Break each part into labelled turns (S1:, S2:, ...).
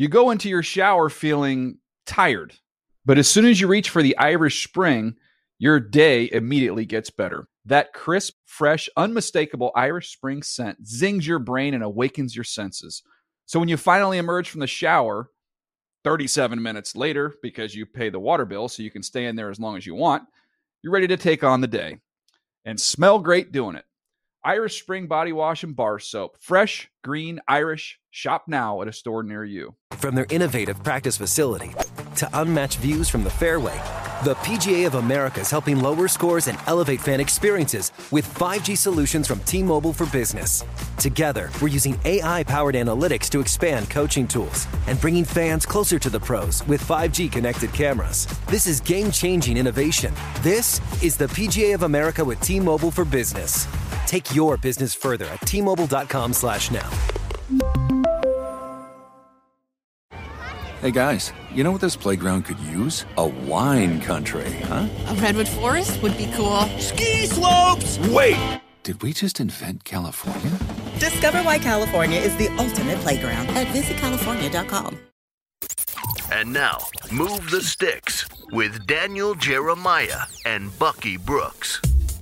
S1: You go into your shower feeling tired, but as soon as you reach for the Irish Spring, your day immediately gets better. That crisp, fresh, unmistakable Irish Spring scent zings your brain and awakens your senses. So when you finally emerge from the shower 37 minutes later, because you pay the water bill so you can stay in there as long as you want, you're ready to take on the day and smell great doing it. Irish Spring Body Wash and Bar Soap. Fresh, green, Irish. Shop now at a store near you.
S2: From their innovative practice facility to unmatched views from the fairway, the PGA of America is helping lower scores and elevate fan experiences with 5G solutions from T-Mobile for Business. Together, we're using AI-powered analytics to expand coaching tools and bringing fans closer to the pros with 5G connected cameras. This is game-changing innovation. This is the PGA of America with T-Mobile for Business. Take your business further at T-Mobile.com/now.
S3: Hey guys, you know what this playground could use? A wine country, huh?
S4: A redwood forest would be cool.
S5: Ski slopes!
S3: Wait! Did we just invent California?
S6: Discover why California is the ultimate playground at visitcalifornia.com.
S7: And now, Move the Sticks with Daniel Jeremiah and Bucky Brooks.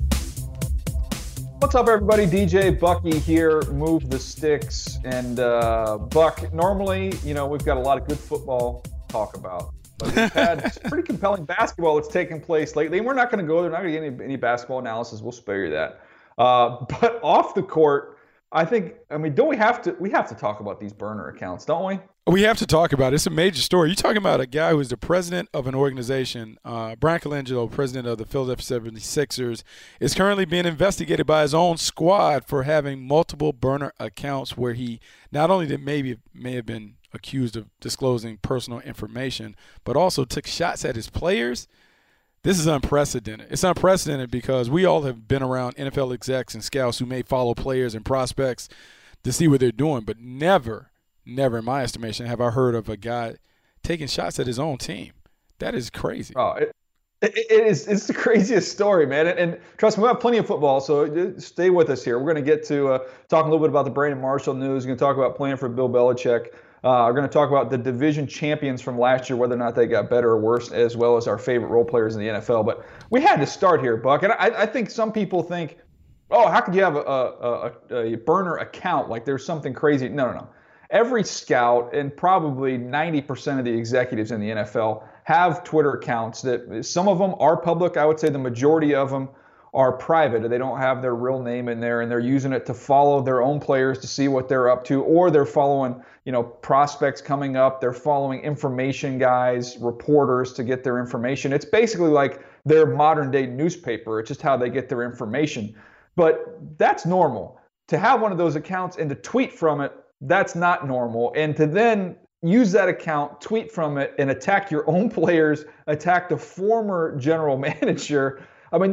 S8: What's up, everybody? DJ Bucky here, Move the Sticks. And Buck, normally, we've got a lot of good football to talk about. But we've had pretty compelling basketball that's taken place lately. And we're not going to go there. We're not going to get any basketball analysis. We'll spare you that. But off the court, don't we have to talk about these burner accounts, don't we?
S9: We have to talk about it. It's a major story. You're talking about a guy who is the president of an organization, Brian Colangelo, president of the Philadelphia 76ers, is currently being investigated by his own squad for having multiple burner accounts where he not only may have been accused of disclosing personal information, but also took shots at his players. This is unprecedented. It's unprecedented because we all have been around NFL execs and scouts who may follow players and prospects to see what they're doing, but never in my estimation have I heard of a guy taking shots at his own team. That is crazy.
S8: Oh, it's the craziest story, man. And trust me, we have plenty of football, so stay with us here. We're going to get to talk a little bit about the Brandon Marshall news. We're going to talk about playing for Bill Belichick. We're going to talk about the division champions from last year, whether or not they got better or worse, as well as our favorite role players in the NFL. But we had to start here, Buck. And I think some people think, oh, how could you have a burner account like there's something crazy? No. Every scout and probably 90% of the executives in the NFL have Twitter accounts that some of them are public. I would say the majority of them are private. They don't have their real name in there, and they're using it to follow their own players to see what they're up to, or they're following, prospects coming up. They're following information guys, reporters to get their information. It's basically like their modern day newspaper. It's just how they get their information. But that's normal. To have one of those accounts and to tweet from it, that's not normal. And to then use that account, tweet from it, and attack your own players, attack the former general manager,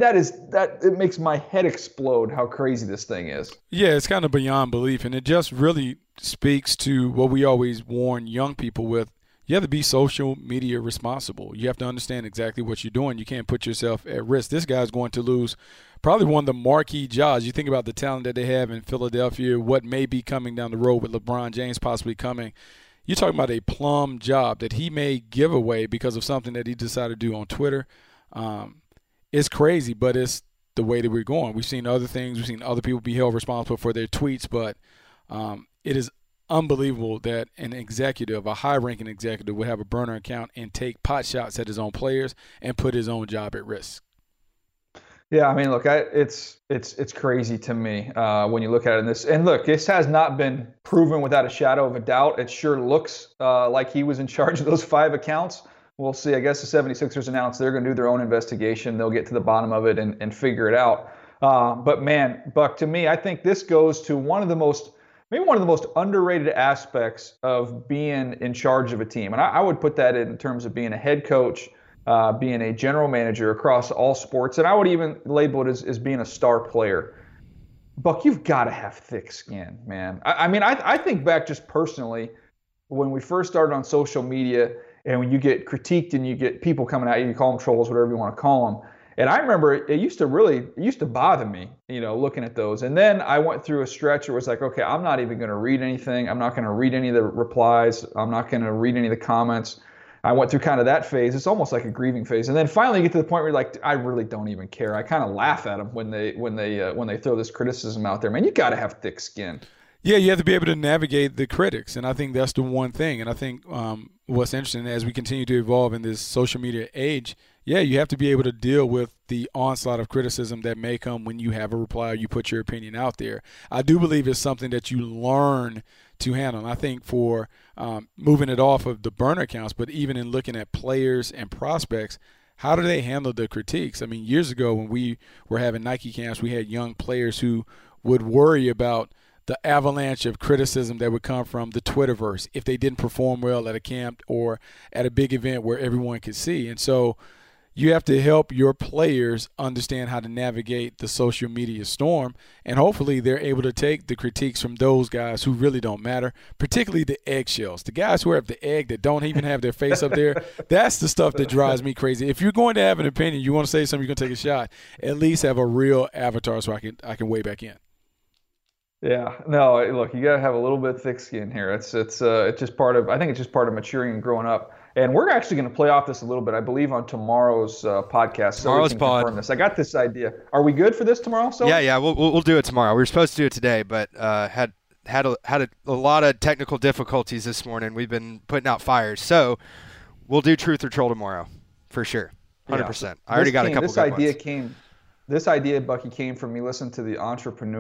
S8: it makes my head explode how crazy this thing is.
S9: Yeah, it's kind of beyond belief. And it just really speaks to what we always warn young people with. You have to be social media responsible. You have to understand exactly what you're doing. You can't put yourself at risk. This guy's going to lose probably one of the marquee jobs. You think about the talent that they have in Philadelphia, what may be coming down the road with LeBron James possibly coming. You're talking about a plum job that he may give away because of something that he decided to do on Twitter. It's crazy, but it's the way that we're going. We've seen other things. We've seen other people be held responsible for their tweets, but it is unbelievable that an executive, a high-ranking executive, would have a burner account and take pot shots at his own players and put his own job at risk.
S8: Yeah, look, it's crazy to me when you look at it in this. And look, this has not been proven without a shadow of a doubt. It sure looks like he was in charge of those 5 accounts. We'll see. I guess the 76ers announced they're going to do their own investigation. They'll get to the bottom of it and figure it out. But man, Buck, to me, I think this goes to one of the most underrated aspects of being in charge of a team. And I would put that in terms of being a head coach, being a general manager across all sports. And I would even label it as being a star player. Buck, you've got to have thick skin, man. I think back just personally when we first started on social media and when you get critiqued and you get people coming at you, you call them trolls, whatever you want to call them. And I remember it used to bother me, looking at those. And then I went through a stretch where it was like, okay, I'm not even going to read anything. I'm not going to read any of the replies. I'm not going to read any of the comments. I went through kind of that phase. It's almost like a grieving phase. And then finally you get to the point where you're like, I really don't even care. I kind of laugh at them when they throw this criticism out there. Man, you got to have thick skin.
S9: Yeah, you have to be able to navigate the critics, and I think that's the one thing. And I think what's interesting as we continue to evolve in this social media age, yeah, you have to be able to deal with the onslaught of criticism that may come when you have a reply or you put your opinion out there. I do believe it's something that you learn to handle. And I think for moving it off of the burner accounts, but even in looking at players and prospects, how do they handle the critiques? I mean, years ago when we were having Nike camps, we had young players who would worry about the avalanche of criticism that would come from the Twitterverse if they didn't perform well at a camp or at a big event where everyone could see. And so you have to help your players understand how to navigate the social media storm, and hopefully they're able to take the critiques from those guys who really don't matter, particularly the eggshells. The guys who have the egg that don't even have their face up there, that's the stuff that drives me crazy. If you're going to have an opinion, you want to say something, you're going to take a shot, at least have a real avatar so I can weigh back in.
S8: Yeah, no, look, you got to have a little bit of thick skin here. It's just part of, I think it's just part of maturing and growing up. And we're actually going to play off this a little bit, I believe, on tomorrow's podcast.
S5: Tomorrow's
S8: so we can confirm this. I got this idea. Are we good for this tomorrow? So
S5: yeah, we'll do it tomorrow. We were supposed to do it today, but had a lot of technical difficulties this morning. We've been putting out fires, so we'll do Truth or Troll tomorrow for sure, 100%.
S8: Yeah.
S5: I already got a couple.
S8: This idea, Bucky, came from me listening to the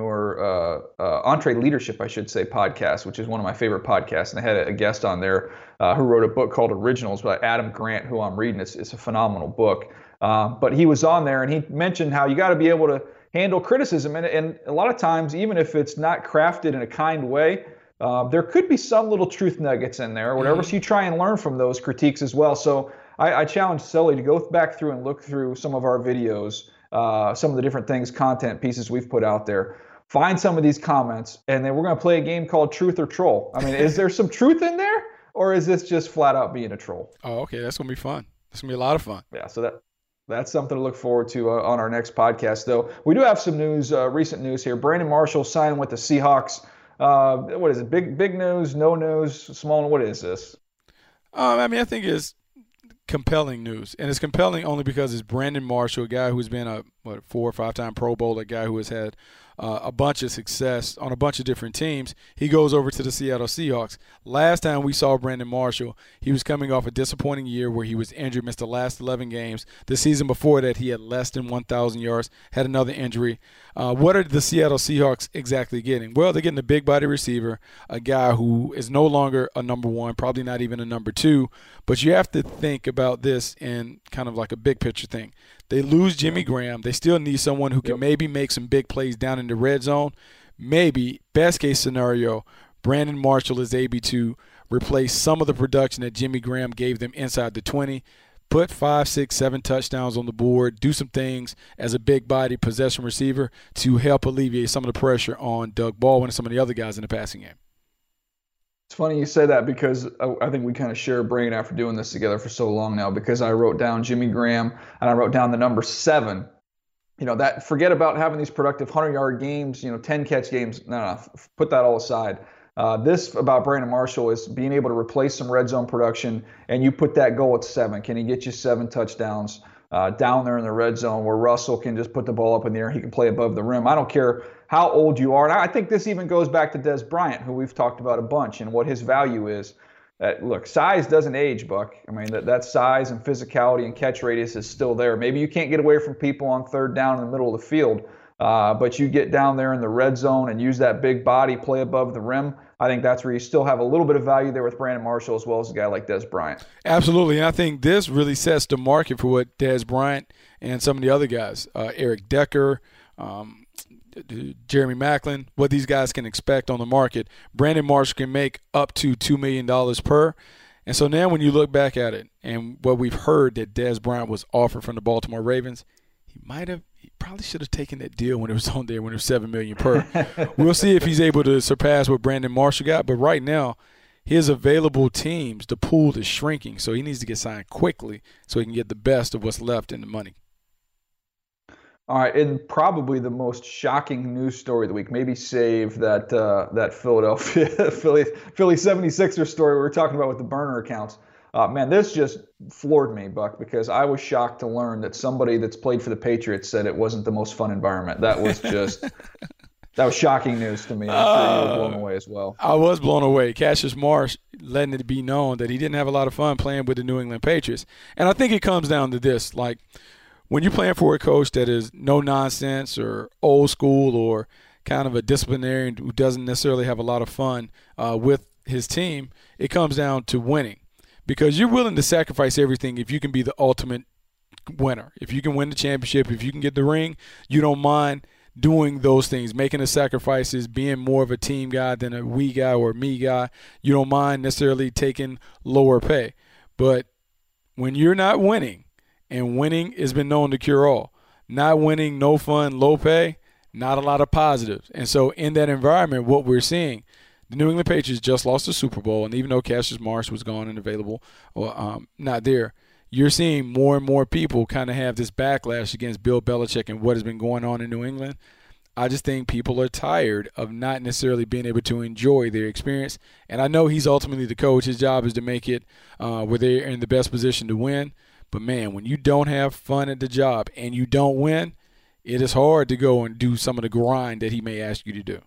S8: Entree Leadership, I should say, podcast, which is one of my favorite podcasts. And they had a guest on there who wrote a book called Originals by Adam Grant, who I'm reading. It's a phenomenal book. But he was on there, and he mentioned how you got to be able to handle criticism. And a lot of times, even if it's not crafted in a kind way, there could be some little truth nuggets in there or whatever. So you try and learn from those critiques as well. So I challenge Sully to go back through and look through some of our videos, some of the different things, content pieces we've put out there. Find some of these comments, and then we're going to play a game called Truth or Troll. I mean, is there some truth in there, or is this just flat out being a troll?
S9: Oh, okay. That's going to be fun. That's going to be a lot of fun.
S8: Yeah, so that's something to look forward to on our next podcast, though. We do have some news, recent news here. Brandon Marshall signing with the Seahawks. What is it? Big news, no news, small? What is this?
S9: I mean, I think it's compelling news, and it's compelling only because it's Brandon Marshall, a guy who's been a 4 or 5 time Pro Bowler, a guy who has had a bunch of success on a bunch of different teams. He goes over to the Seattle Seahawks. Last time we saw Brandon Marshall, he was coming off a disappointing year where he was injured, missed the last 11 games. The season before that, he had less than 1,000 yards, had another injury. What are the Seattle Seahawks exactly getting? Well, they're getting a big body receiver, a guy who is no longer a number 1, probably not even a number 2. But you have to think about this in kind of like a big picture thing. They lose Jimmy Graham. They still need someone who can maybe make some big plays down in the red zone. Maybe, best case scenario, Brandon Marshall is able to replace some of the production that Jimmy Graham gave them inside the 20, put 5, 6, 7 touchdowns on the board, do some things as a big body possession receiver to help alleviate some of the pressure on Doug Baldwin and some of the other guys in the passing game.
S8: It's funny you say that because I think we kind of share a brain after doing this together for so long now, because I wrote down Jimmy Graham and I wrote down the number 7. That forget about having these productive 100-yard games, 10-catch games. No, put that all aside. This about Brandon Marshall is being able to replace some red zone production, and you put that goal at 7. Can he get you 7 touchdowns down there in the red zone where Russell can just put the ball up in the air? He can play above the rim. I don't care how old you are. And I think this even goes back to Dez Bryant, who we've talked about a bunch, and what his value is. Look, size doesn't age, Buck. I mean, that size and physicality and catch radius is still there. Maybe you can't get away from people on third down in the middle of the field, but you get down there in the red zone and use that big body, play above the rim. I think that's where you still have a little bit of value there with Brandon Marshall, as well as a guy like Dez Bryant.
S9: Absolutely, and I think this really sets the market for what Dez Bryant and some of the other guys, Eric Decker, Jeremy Maclin, what these guys can expect on the market. Brandon Marshall can make up to $2 million per. And so now when you look back at it and what we've heard that Dez Bryant was offered from the Baltimore Ravens, he probably should have taken that deal when it was on there, when it was $7 million per. We'll see if he's able to surpass what Brandon Marshall got. But right now, his available teams, the pool is shrinking. So he needs to get signed quickly so he can get the best of what's left in the money.
S8: All right, and probably the most shocking news story of the week. Maybe save that Philadelphia Philly 76ers story we were talking about with the burner accounts. Man, this just floored me, Buck, because I was shocked to learn that somebody that's played for the Patriots said it wasn't the most fun environment. That was just that was shocking news to me. I'm sure you were blown away as well.
S9: I was blown away. Cassius Marsh letting it be known that he didn't have a lot of fun playing with the New England Patriots. And I think it comes down to this, like, when you're playing for a coach that is no nonsense or old school or kind of a disciplinarian who doesn't necessarily have a lot of fun with his team, it comes down to winning. Because you're willing to sacrifice everything if you can be the ultimate winner. If you can win the championship, if you can get the ring, you don't mind doing those things, making the sacrifices, being more of a team guy than a we guy or a me guy. You don't mind necessarily taking lower pay. But when you're not winning, and winning has been known to cure all, not winning, no fun, low pay, not a lot of positives. And so in that environment, what we're seeing, the New England Patriots just lost the Super Bowl, and even though Cassius Marsh was gone and available, or not there, you're seeing more and more people kind of have this backlash against Bill Belichick and what has been going on in New England. I just think people are tired of not necessarily being able to enjoy their experience. And I know he's ultimately the coach. His job is to make it where they're in the best position to win. But, man, when you don't have fun at the job and you don't win, it is hard to go and do some of the grind that he may ask you to do.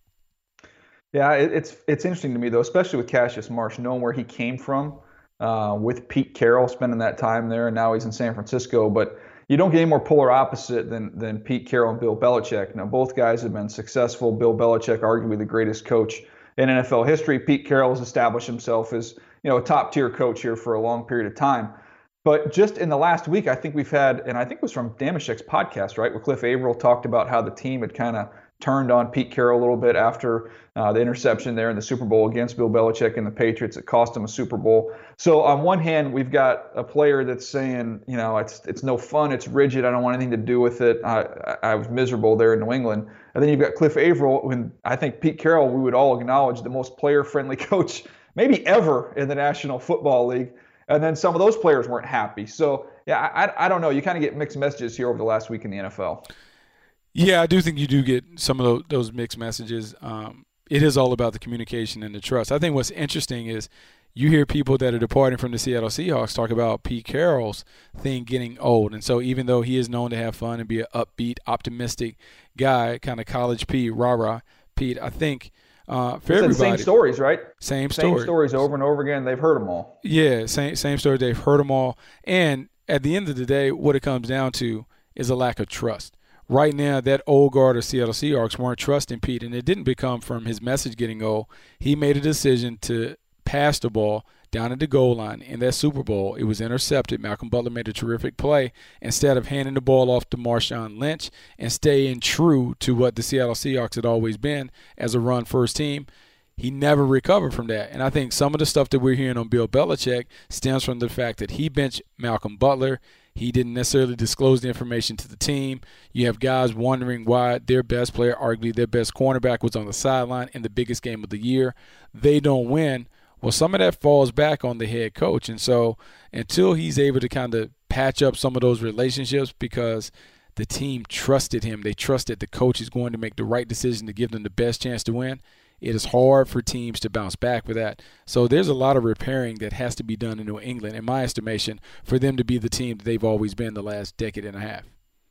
S8: Yeah, it's interesting to me, though, especially with Cassius Marsh, knowing where he came from with Pete Carroll, spending that time there, and now he's in San Francisco. But you don't get any more polar opposite than Pete Carroll and Bill Belichick. Now, both guys have been successful. Bill Belichick, arguably the greatest coach in NFL history. Pete Carroll has established himself as, a top-tier coach here for a long period of time. But just in the last week, I think we've had, and I think it was from Damashek's podcast, right, where Cliff Averill talked about how the team had kind of turned on Pete Carroll a little bit after the interception there in the Super Bowl against Bill Belichick and the Patriots. It cost him a Super Bowl. So on one hand, we've got a player that's saying, it's no fun, it's rigid, I don't want anything to do with it. I was miserable there in New England. And then you've got Cliff Averill, who I think Pete Carroll, we would all acknowledge, the most player-friendly coach maybe ever in the National Football League. And then some of those players weren't happy. So, yeah, I don't know. You kind of get mixed messages here over the last week in the NFL.
S9: Yeah, I do think you do get some of those mixed messages. It is all about the communication and the trust. I think what's interesting is you hear people that are departing from the Seattle Seahawks talk about Pete Carroll's thing getting old. And so even though he is known to have fun and be an upbeat, optimistic guy, kind of college Pete, rah-rah Pete, I think – for everybody.
S8: Same stories, right?
S9: Same
S8: stories over and over again. They've heard them all.
S9: Yeah, same story. They've heard them all. And at the end of the day, what it comes down to is a lack of trust. Right now, that old guard of Seattle Seahawks weren't trusting Pete, and it didn't become from his message getting old. He made a decision to pass the ball down at the goal line in that Super Bowl. It was intercepted. Malcolm Butler made a terrific play. Instead of handing the ball off to Marshawn Lynch and staying true to what the Seattle Seahawks had always been as a run-first team, he never recovered from that. And I think some of the stuff that we're hearing on Bill Belichick stems from the fact that he benched Malcolm Butler. He didn't necessarily disclose the information to the team. You have guys wondering why their best player, arguably their best cornerback, was on the sideline in the biggest game of the year. They don't win. Well, some of that falls back on the head coach. And so until he's able to kind of patch up some of those relationships because the team trusted him, they trusted the coach is going to make the right decision to give them the best chance to win, it is hard for teams to bounce back with that. So there's a lot of repairing that has to be done in New England, in my estimation, for them to be the team that they've always been the last decade and a half.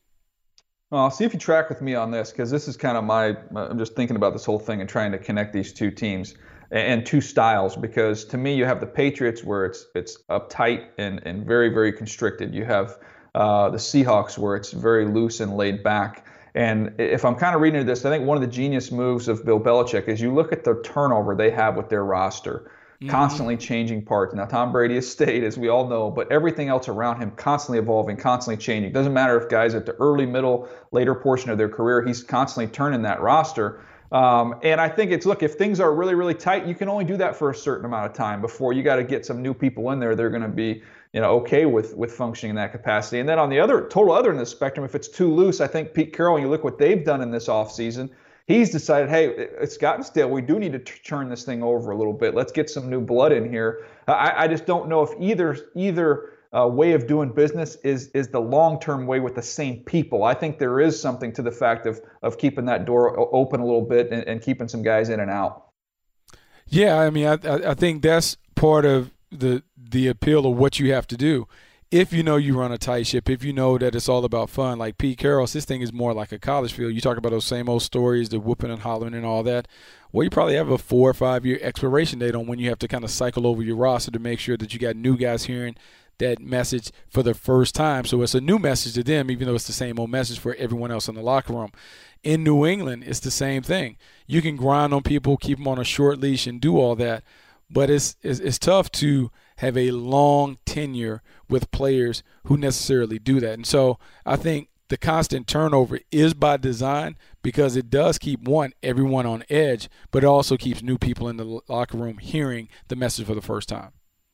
S8: Well, I'll see if you track with me on this, because this is kind of I'm just thinking about this whole thing and trying to connect these two teams and two styles, because to me you have the Patriots where it's uptight and very, very constricted. You have the Seahawks where it's very loose and laid back. And if I'm kind of reading into this, I think one of the genius moves of Bill Belichick is you look at the turnover they have with their roster, constantly changing parts. Now, Tom Brady has stayed, as we all know, but everything else around him constantly evolving, constantly changing. Doesn't matter if guys at the early, middle, later portion of their career, he's constantly turning that roster. And I think if things are really, really tight, you can only do that for a certain amount of time before you got to get some new people in there. They're going to be, okay with functioning in that capacity. And then on the total other end of the spectrum, if it's too loose, I think Pete Carroll, you look what they've done in this offseason, he's decided, hey, it's gotten stale. We do need to turn this thing over a little bit. Let's get some new blood in here. I just don't know if either way of doing business is the long-term way with the same people. I think there is something to the fact of keeping that door open a little bit and keeping some guys in and out.
S9: Yeah, I mean, I think that's part of the appeal of what you have to do. If you know you run a tight ship, if you know that it's all about fun, like Pete Carroll's, this thing is more like a college field. You talk about those same old stories, the whooping and hollering and all that. Well, you probably have a 4 or 5 year expiration date on when you have to kind of cycle over your roster to make sure that you got new guys hearing that message for the first time. So it's a new message to them, even though it's the same old message for everyone else in the locker room. In New England, it's the same thing. You can grind on people, keep them on a short leash and do all that, but it's tough to have a long tenure with players who necessarily do that. And so I think the constant turnover is by design because it does keep, everyone on edge, but it also keeps new people in the locker room hearing the message for the first time.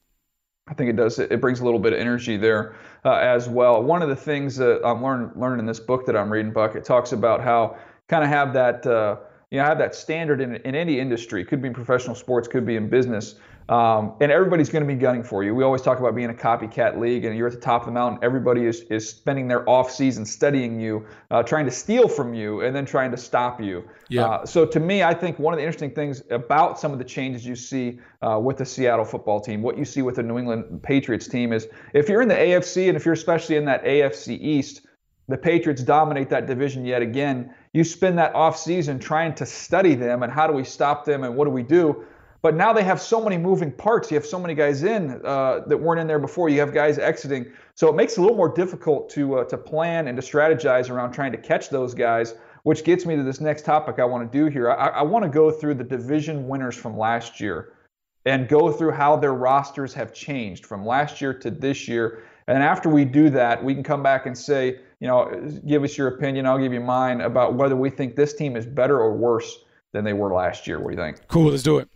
S8: I think it does. It brings a little bit of energy there as well. One of the things that I'm learning in this book that I'm reading, Buck, it talks about how kind of have that have that standard in any industry. It could be in professional sports, could be in business. And everybody's going to be gunning for you. We always talk about being a copycat league, and you're at the top of the mountain. Everybody is spending their off season studying you, trying to steal from you, and then trying to stop you.
S9: Yeah.
S8: So to me, I think one of the interesting things about some of the changes you see with the Seattle football team, what you see with the New England Patriots team is if you're in the AFC, and if you're especially in that AFC East, the Patriots dominate that division yet again. You spend that off season trying to study them and how do we stop them and what do we do? But now they have so many moving parts. You have so many guys in that weren't in there before. You have guys exiting. So it makes it a little more difficult to plan and to strategize around trying to catch those guys, which gets me to this next topic I want to do here. I want to go through the division winners from last year and go through how their rosters have changed from last year to this year. And after we do that, we can come back and say, give us your opinion. I'll give you mine about whether we think this team is better or worse than they were last year. What do you think?
S9: Cool. Let's do it.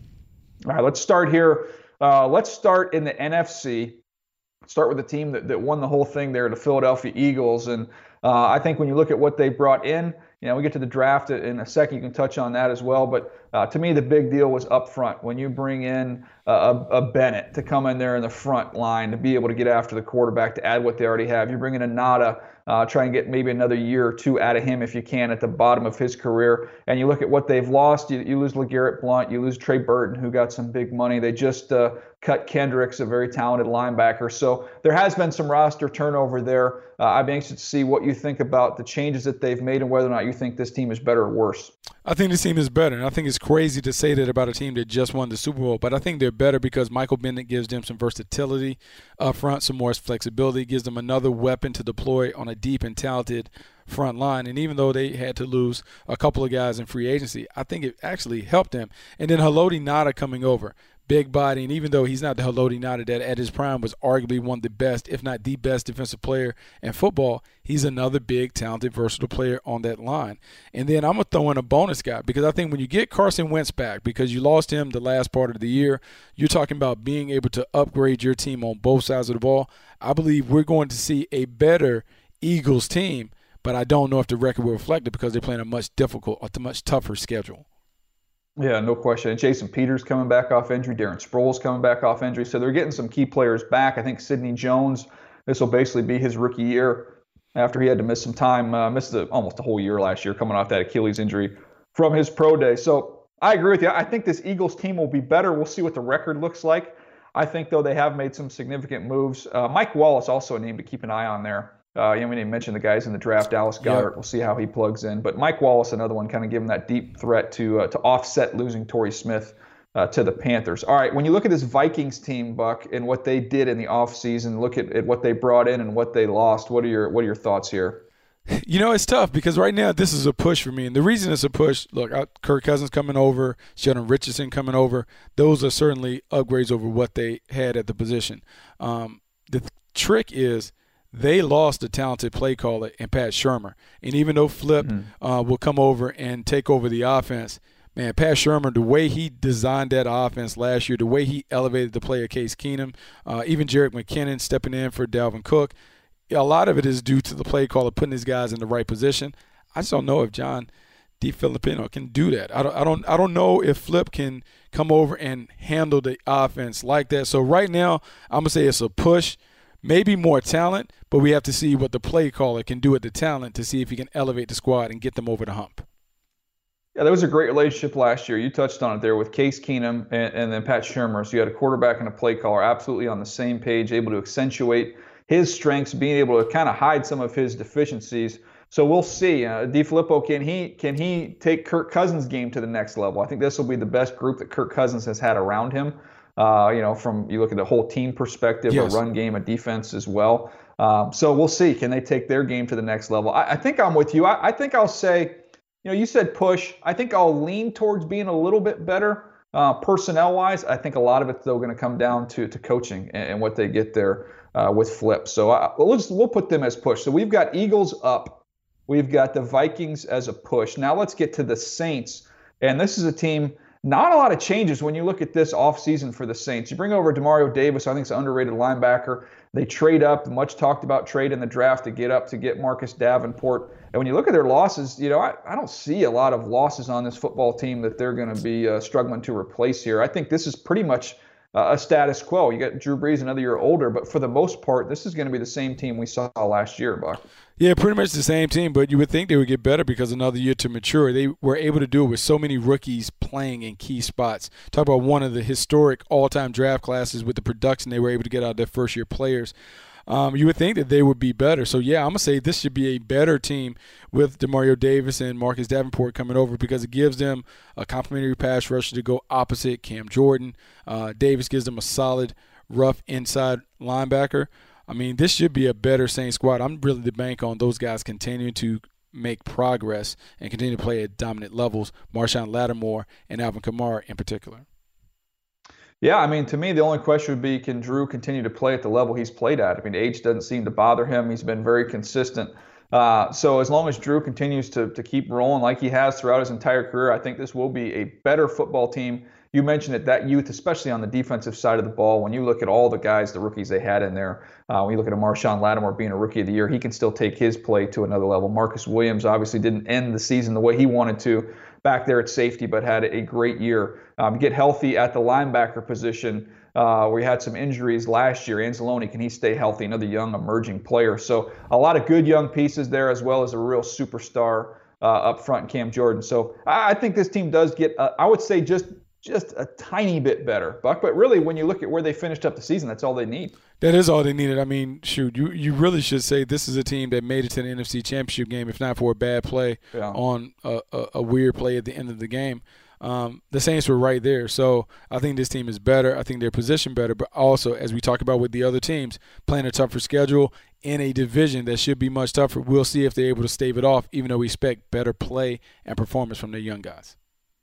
S8: All right, let's start here. Let's start in the NFC. Start with the team that won the whole thing there, the Philadelphia Eagles. And I think when you look at what they brought in, we get to the draft in a second. You can touch on that as well. But to me, the big deal was up front. When you bring in a Bennett to come in there in the front line to be able to get after the quarterback, to add what they already have. You bring in a Nada, try and get maybe another year or two out of him if you can at the bottom of his career. And you look at what they've lost. You lose LeGarrette Blount. You lose Trey Burton, who got some big money. They just cut Kendricks, a very talented linebacker. So there has been some roster turnover there. I'd be anxious to see what you think about the changes that they've made and whether or not you think this team is better or worse.
S9: I think this team is better, and I think it's crazy to say that about a team that just won the Super Bowl, but I think they're better because Michael Bennett gives them some versatility up front, some more flexibility, gives them another weapon to deploy on a deep and talented front line. And even though they had to lose a couple of guys in free agency, I think it actually helped them. And then Haloti Ngata coming over. Big body, and even though he's not the Haloti Ngata that at his prime was arguably one of the best, if not the best defensive player in football, he's another big, talented, versatile player on that line. And then I'm going to throw in a bonus guy because I think when you get Carson Wentz back, because you lost him the last part of the year, you're talking about being able to upgrade your team on both sides of the ball. I believe we're going to see a better Eagles team, but I don't know if the record will reflect it because they're playing a much tougher schedule.
S8: Yeah, no question. And Jason Peters coming back off injury. Darren Sproles coming back off injury. So they're getting some key players back. I think Sidney Jones, this will basically be his rookie year after he had to miss some time, almost a whole year last year coming off that Achilles injury from his pro day. So I agree with you. I think this Eagles team will be better. We'll see what the record looks like. I think, though, they have made some significant moves. Mike Wallace also a name to keep an eye on there. We didn't mention the guys in the draft, Dallas Goedert. Yep. We'll see how he plugs in. But Mike Wallace, another one, kind of giving that deep threat to offset losing Torrey Smith to the Panthers. All right, when you look at this Vikings team, Buck, and what they did in the offseason, look at what they brought in and what they lost, what are your thoughts here?
S9: It's tough because right now this is a push for me. And the reason it's a push, look, Kirk Cousins coming over, Sheldon Richardson coming over, those are certainly upgrades over what they had at the position. The trick is they lost a talented play caller in Pat Shurmur. And even though Flip will come over and take over the offense, man, Pat Shurmur, the way he designed that offense last year, the way he elevated the play of Case Keenum, even Jerick McKinnon stepping in for Dalvin Cook, a lot of it is due to the play caller putting these guys in the right position. I just don't know if John DeFilippo can do that. I don't know if Flip can come over and handle the offense like that. So right now, I'm gonna say it's a push maybe more talent, but we have to see what the play caller can do with the talent to see if he can elevate the squad and get them over the hump.
S8: Yeah, that was a great relationship last year. You touched on it there with Case Keenum and then Pat Shurmur. So you had a quarterback and a play caller absolutely on the same page, able to accentuate his strengths, being able to kind of hide some of his deficiencies. So we'll see. DeFilippo, can he take Kirk Cousins' game to the next level? I think this will be the best group that Kirk Cousins has had around him. From you look at the whole team perspective,
S9: yes.
S8: A run game, a defense as well. So we'll see. Can they take their game to the next level? I think I'm with you. I think I'll say, you said push. I think I'll lean towards being a little bit better personnel-wise. I think a lot of it's, though, going to come down to coaching and what they get there with Flip. So we'll put them as push. So we've got Eagles up. We've got the Vikings as a push. Now let's get to the Saints. And this is a team, not a lot of changes when you look at this offseason for the Saints. You bring over Demario Davis, I think it's an underrated linebacker. They trade up, much talked about trade in the draft to get Marcus Davenport. And when you look at their losses, I don't see a lot of losses on this football team that they're going to be struggling to replace here. I think this is pretty much a status quo. You got Drew Brees another year older, but for the most part, this is going to be the same team we saw last year, Buck.
S9: Yeah, pretty much the same team, but you would think they would get better because another year to mature. They were able to do it with so many rookies playing in key spots. Talk about one of the historic all-time draft classes with the production they were able to get out of their first-year players. You would think that they would be better. So, yeah, I'm going to say this should be a better team with Demario Davis and Marcus Davenport coming over because it gives them a complimentary pass rusher to go opposite Cam Jordan. Davis gives them a solid, rough inside linebacker. I mean, this should be a better Saints squad. I'm really the bank on those guys continuing to make progress and continue to play at dominant levels, Marshawn Lattimore and Alvin Kamara in particular.
S8: Yeah, I mean, to me, the only question would be, can Drew continue to play at the level he's played at? I mean, age doesn't seem to bother him. He's been very consistent. So as long as Drew continues to keep rolling like he has throughout his entire career, I think this will be a better football team. You mentioned it, that youth, especially on the defensive side of the ball, when you look at all the guys, the rookies they had in there, when you look at a Marshawn Lattimore being a rookie of the year, he can still take his play to another level. Marcus Williams obviously didn't end the season the way he wanted to back there at safety, but had a great year. Get healthy at the linebacker position. We had some injuries last year. Anzalone, can he stay healthy? Another young emerging player. So a lot of good young pieces there, as well as a real superstar up front in Cam Jordan. So I think this team does get, I would say, just a tiny bit better, Buck. But really, when you look at where they finished up the season, that's all they need.
S9: That is all they needed. I mean, shoot, you really should say this is a team that made it to the NFC Championship game, if not for a bad play on a weird play at the end of the game. The Saints were right there. So I think this team is better. I think they're positioned better. But also, as we talk about with the other teams, playing a tougher schedule in a division that should be much tougher, we'll see if they're able to stave it off, even though we expect better play and performance from their young guys.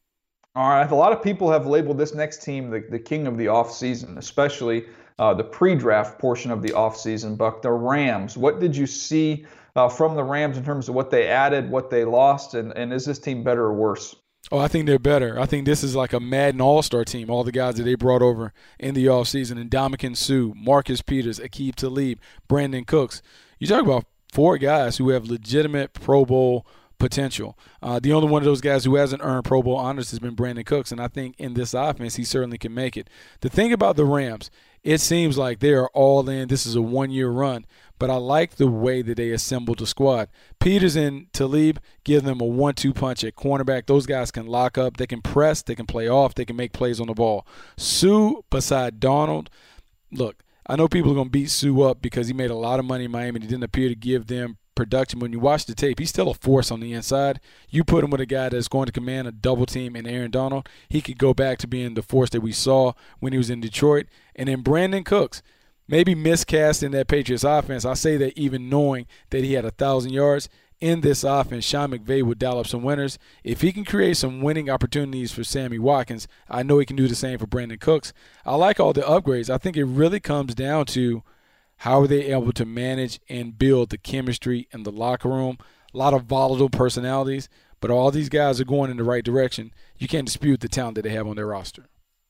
S8: All right. A lot of people have labeled this next team the king of the offseason, especially the pre-draft portion of the offseason, Buck. The Rams. What did you see from the Rams in terms of what they added, what they lost, and is this team better or worse?
S9: Oh, I think they're better. I think this is like a Madden All-Star team, all the guys that they brought over in the offseason. And Ndamukong Suh, Marcus Peters, Aqib Talib, Brandon Cooks. You talk about four guys who have legitimate Pro Bowl potential. The only one of those guys who hasn't earned Pro Bowl honors has been Brandon Cooks, and I think in this offense he certainly can make it. The thing about the Rams, it seems like they are all in. This is a one-year run, but I like the way that they assembled the squad. Peters and Talib give them a 1-2 punch at cornerback. Those guys can lock up. They can press. They can play off. They can make plays on the ball. Suh beside Darnold, look, I know people are going to beat Suh up because he made a lot of money in Miami and he didn't appear to give them production. When you watch the tape, he's still a force on the inside. You put him with a guy that's going to command a double team in Aaron Donald, he could go back to being the force that we saw when he was in Detroit. And then Brandon Cooks, maybe miscast in that Patriots offense. I say that even knowing that he had 1,000 yards in this offense, Sean McVay would dial up some winners. If he can create some winning opportunities for Sammy Watkins, I know he can do the same for Brandon Cooks. I like all the upgrades. I think it really comes down to how are they able to manage and build the chemistry in the locker room? A lot of volatile personalities, but all these guys are going in the right direction. You can't dispute the talent that they have on their roster.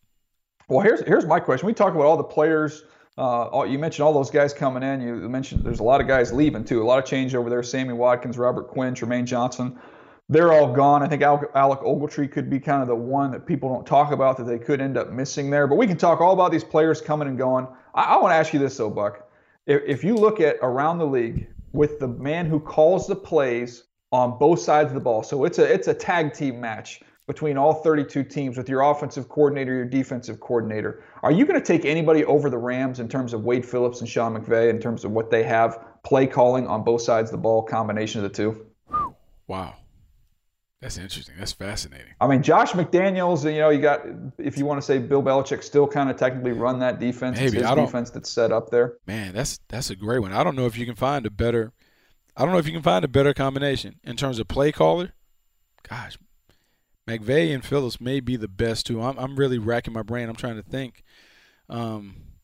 S8: Well, here's my question. We talk about all the players. You mentioned all those guys coming in. You mentioned there's a lot of guys leaving, too. A lot of change over there. Sammy Watkins, Robert Quinn, Tremaine Johnson. They're all gone. I think Alec Ogletree could be kind of the one that people don't talk about that they could end up missing there. But we can talk all about these players coming and going. I want to ask you this, though, Buck. if you look at around the league with the man who calls the plays on both sides of the ball, so it's a tag team match between all 32 teams with your offensive coordinator, your defensive coordinator. Are you going to take anybody over the Rams in terms of Wade Phillips and Sean McVay in terms of what they have play calling on both sides of the ball, combination of the two?
S9: Wow. That's interesting. That's fascinating.
S8: I mean, Josh McDaniels, you got, if you want to say Bill Belichick still kind of technically run that defense. Maybe. It's his defense that's set up there.
S9: Man, that's a great one. I don't know if you can find a better combination in terms of play caller. Gosh, McVay and Phillips may be the best two. I'm really racking my brain. I'm trying to think, because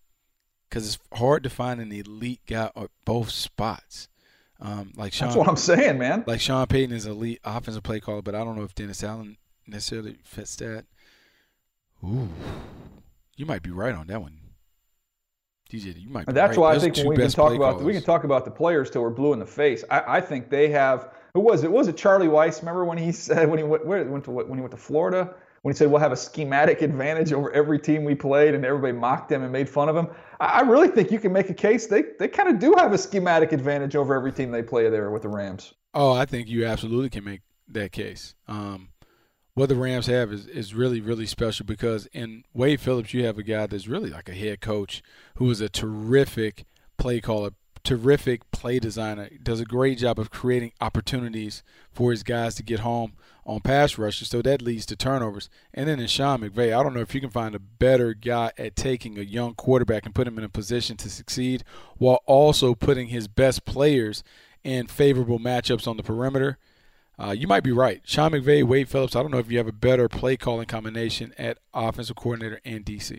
S9: it's hard to find an elite guy at both spots. That's
S8: what I'm saying, man.
S9: Like Sean Payton is elite offensive play caller, but I don't know if Dennis Allen necessarily fits that. Ooh, you might be right on that one, DJ. You might be
S8: That's
S9: right.
S8: why
S9: Those
S8: I think we can talk about the players till we're blue in the face. I think they have. Who was it? Was it Charlie Weiss? Remember when he said when he went to Florida? When he said we'll have a schematic advantage over every team we played, and everybody mocked him and made fun of him. I really think you can make a case they kind of do have a schematic advantage over every team they play there with the Rams.
S9: Oh, I think you absolutely can make that case. What the Rams have is really, really special because in Wade Phillips you have a guy that's really like a head coach who is a terrific play caller, terrific play designer, does a great job of creating opportunities for his guys to get home on pass rushes, so that leads to turnovers. And then in Sean McVay, I don't know if you can find a better guy at taking a young quarterback and put him in a position to succeed while also putting his best players in favorable matchups on the perimeter. You might be right. Sean McVay, Wade Phillips, I don't know if you have a better play calling combination at offensive coordinator and DC.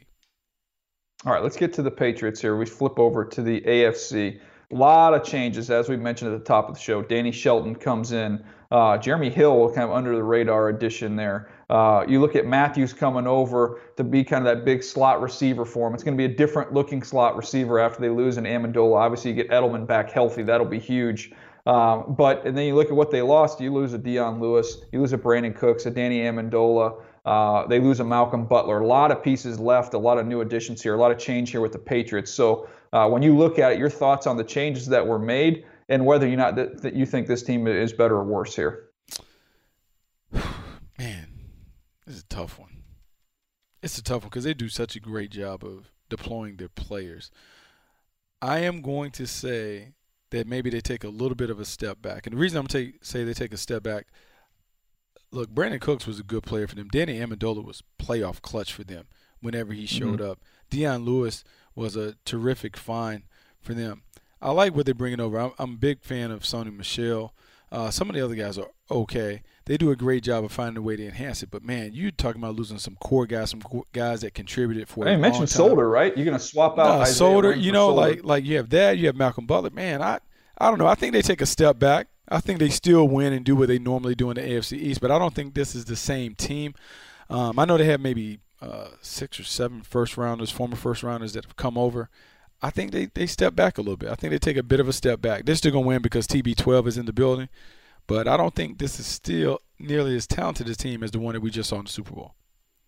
S8: All right, let's get to the Patriots here. We flip over to the AFC. A lot of changes, as we mentioned at the top of the show. Danny Shelton comes in. Jeremy Hill, kind of under the radar addition there. You look at Matthews coming over to be kind of that big slot receiver for him. It's going to be a different looking slot receiver after they lose an Amendola. Obviously, you get Edelman back healthy. That'll be huge. And then you look at what they lost. You lose a Dion Lewis. You lose a Brandon Cooks, a Danny Amendola. They lose a Malcolm Butler. A lot of pieces left, a lot of new additions here, a lot of change here with the Patriots. So when you look at it, your thoughts on the changes that were made and whether or not that you think this team is better or worse here.
S9: Man, this is a tough one. It's a tough one because they do such a great job of deploying their players. I am going to say that maybe they take a little bit of a step back. And the reason I'm going to say they take a step back, look, Brandon Cooks was a good player for them. Danny Amendola was playoff clutch for them whenever he showed up. Dion Lewis was a terrific find for them. I like what they're bringing over. I'm a big fan of Sony Michel. Some of the other guys are okay. They do a great job of finding a way to enhance it. But, man, you're talking about losing some core guys, some guys that contributed for
S8: you mentioned Solder, right? You're going to swap out Isaiah
S9: Solder.
S8: Wynn for Solder.
S9: Like you have that. You have Malcolm Butler. Man, I don't know. I think they take a step back. I think they still win and do what they normally do in the AFC East. But I don't think this is the same team. I know they have maybe 6 or 7 former first-rounders that have come over. I think they step back a little bit. I think they take a bit of a step back. They're still going to win because TB12 is in the building. But I don't think this is still nearly as talented a team as the one that we just saw in the Super Bowl.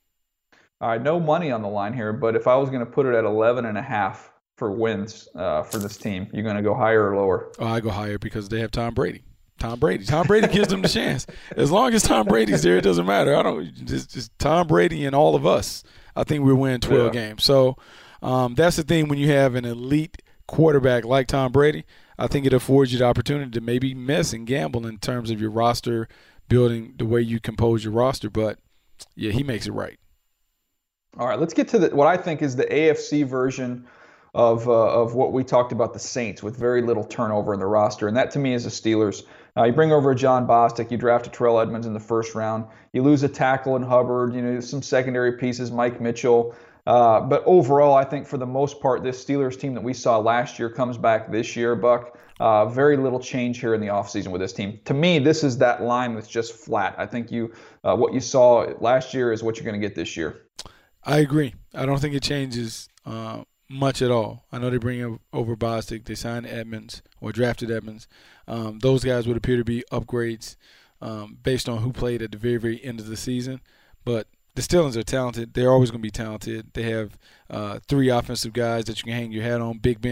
S8: All right, no money on the line here, but if I was going to put it at 11.5 for wins for this team, you're going to go higher or lower?
S9: Oh, I go higher because they have Tom Brady. Tom Brady gives them the chance. As long as Tom Brady's there, it doesn't matter. Just Tom Brady and all of us. I think we'll win 12 games. So that's the thing when you have an elite quarterback like Tom Brady. I think it affords you the opportunity to maybe miss and gamble in terms of your roster building, the way you compose your roster. But, yeah, he makes it right.
S8: All right, let's get to what I think is the AFC version of what we talked about, the Saints, with very little turnover in the roster. And that, to me, is the Steelers. You bring over John Bostic. You draft a Terrell Edmonds in the first round. You lose a tackle in Hubbard, some secondary pieces, Mike Mitchell. But overall, I think for the most part, this Steelers team that we saw last year comes back this year, Buck. Very little change here in the offseason with this team. To me, this is that line that's just flat. I think what you saw last year is what you're going to get this year.
S9: I agree. I don't think it changes much at all. I know they bring over Bostic. They signed Edmonds or drafted Edmonds. Those guys would appear to be upgrades based on who played at the very, very end of the season. But the Steelers are talented. They're always going to be talented. They have 3 offensive guys that you can hang your hat on. Big Ben,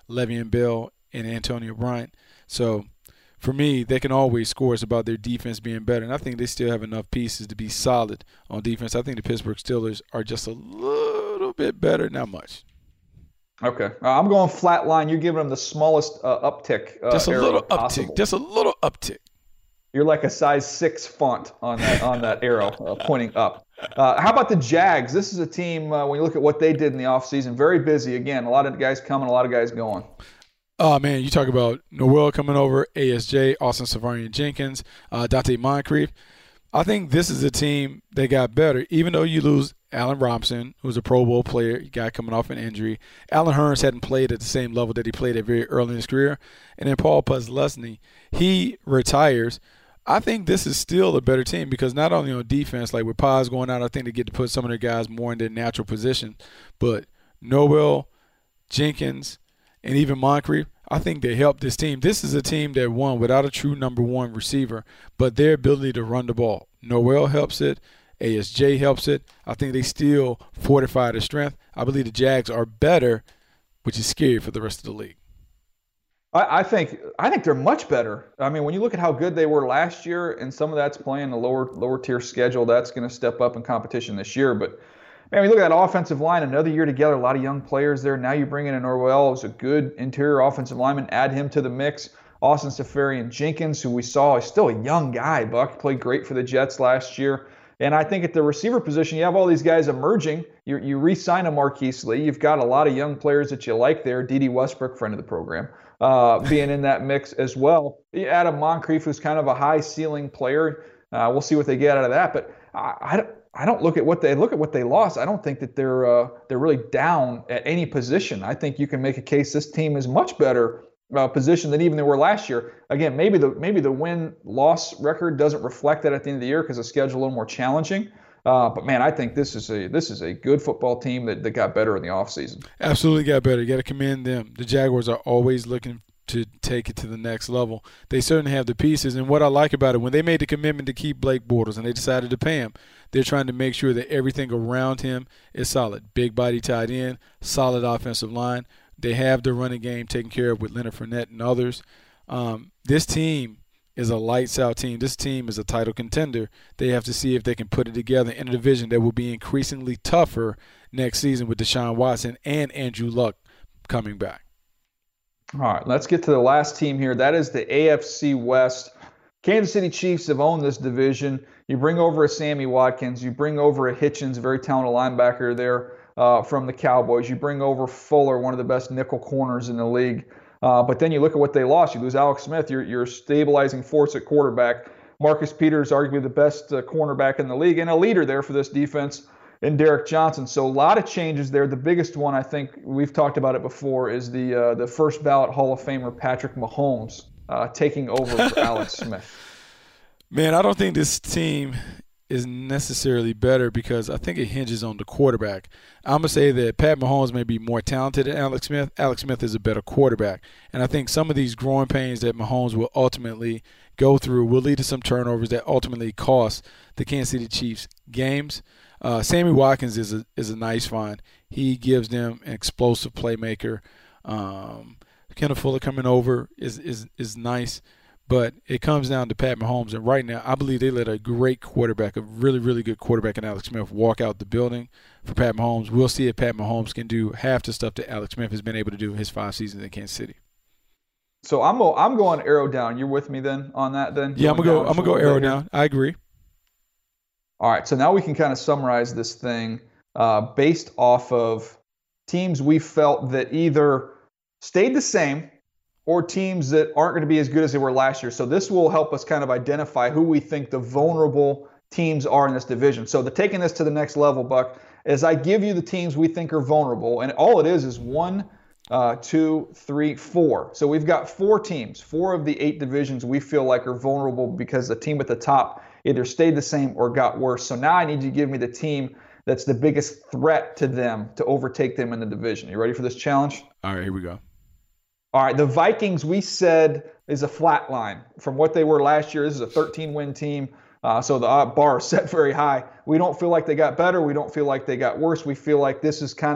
S9: Le'Veon Bell and Antonio Bryant. So for me, they can always score. It's about their defense being better. And I think they still have enough pieces to be solid on defense. I think the Pittsburgh Steelers are just a little bit better, not much.
S8: Okay. I'm going flat line. You're giving them the smallest uptick.
S9: Just a little
S8: possible.
S9: uptick. Just a little uptick.
S8: You're like a size 6 font on that arrow pointing up. How about the Jags? This is a team, when you look at what they did in the offseason, very busy. Again, a lot of guys coming, a lot of guys going.
S9: Oh, man, you talk about Noel coming over, ASJ, Austin Seferian-Jenkins, Dante Moncrief. I think this is a team that got better, even though you lose Allen Robinson, who's a Pro Bowl player, guy coming off an injury. Allen Hurns hadn't played at the same level that he played at very early in his career. And then Paul Posluszny, he retires. I think this is still a better team because not only on defense, like with Paz going out, I think they get to put some of their guys more in their natural position. But Noel, Jenkins, and even Moncrief, I think they helped this team. This is a team that won without a true number one receiver, but their ability to run the ball. Noel helps it. ASJ helps it. I think they still fortify their strength. I believe the Jags are better, which is scary for the rest of the league.
S8: I think they're much better. I mean, when you look at how good they were last year, and some of that's playing the lower tier schedule, that's going to step up in competition this year. But man, we look at that offensive line, another year together, a lot of young players there. Now you bring in Norwell, who's a good interior offensive lineman, add him to the mix. Austin Seferian-Jenkins, who we saw is still a young guy. Buck played great for the Jets last year. And I think at the receiver position, you have all these guys emerging. You re-sign a Marquise Lee. You've got a lot of young players that you like there. Dede Westbrook, friend of the program, being in that mix as well. You add a Moncrief, who's kind of a high-ceiling player. We'll see what they get out of that. But I don't look at what they lost. I don't think that they're really down at any position. I think you can make a case this team is much better position than even they were last year. Again, maybe the win-loss record doesn't reflect that at the end of the year because the schedule a little more challenging. But man, I think this is a good football team that got better in the offseason.
S9: Absolutely got better. You got to commend them. The Jaguars are always looking to take it to the next level. They certainly have the pieces. And what I like about it, when they made the commitment to keep Blake Bortles and they decided to pay him, they're trying to make sure that everything around him is solid. Big body tight end, solid offensive line. They have the running game taken care of with Leonard Fournette and others. This team is a lights-out team. This team is a title contender. They have to see if they can put it together in a division that will be increasingly tougher next season with Deshaun Watson and Andrew Luck coming back.
S8: All right, let's get to the last team here. That is the AFC West. Kansas City Chiefs have owned this division. You bring over a Sammy Watkins. You bring over a Hitchens, a very talented linebacker there from the Cowboys. You bring over Fuller, one of the best nickel corners in the league. But then you look at what they lost. You lose Alex Smith. You're stabilizing force at quarterback. Marcus Peters, arguably the best cornerback in the league and a leader there for this defense, and Derek Johnson. So a lot of changes there. The biggest one, I think we've talked about it before, is the first ballot Hall of Famer Patrick Mahomes taking over for Alex Smith.
S9: Man, I don't think this team is necessarily better because I think it hinges on the quarterback. I'm going to say that Pat Mahomes may be more talented than Alex Smith. Alex Smith is a better quarterback. And I think some of these growing pains that Mahomes will ultimately go through will lead to some turnovers that ultimately cost the Kansas City Chiefs games. Sammy Watkins is a nice find. He gives them an explosive playmaker. Kendall Fuller coming over is nice. But it comes down to Pat Mahomes, and right now I believe they let a great quarterback, a really, really good quarterback in Alex Smith, walk out the building for Pat Mahomes. We'll see if Pat Mahomes can do half the stuff that Alex Smith has been able to do in his 5 seasons in Kansas City.
S8: So I'm going arrow down. You're with me then on that then?
S9: Yeah, I'm gonna go arrow down. I agree.
S8: All right, so now we can kind of summarize this thing based off of teams we felt that either stayed the same or teams that aren't going to be as good as they were last year. So this will help us kind of identify who we think the vulnerable teams are in this division. So taking this to the next level, Buck, is I give you the teams we think are vulnerable, and all it is 1, 2, 3, 4. So we've got 4 teams, 4 of the 8 divisions we feel like are vulnerable because the team at the top either stayed the same or got worse. So now I need you to give me the team that's the biggest threat to them to overtake them in the division. You ready for this challenge?
S9: All right, here we go.
S8: All right, the Vikings, we said, is a flat line. From what they were last year, this is a 13-win team, so the bar is set very high. We don't feel like they got better. We don't feel like they got worse. We feel like this is kind of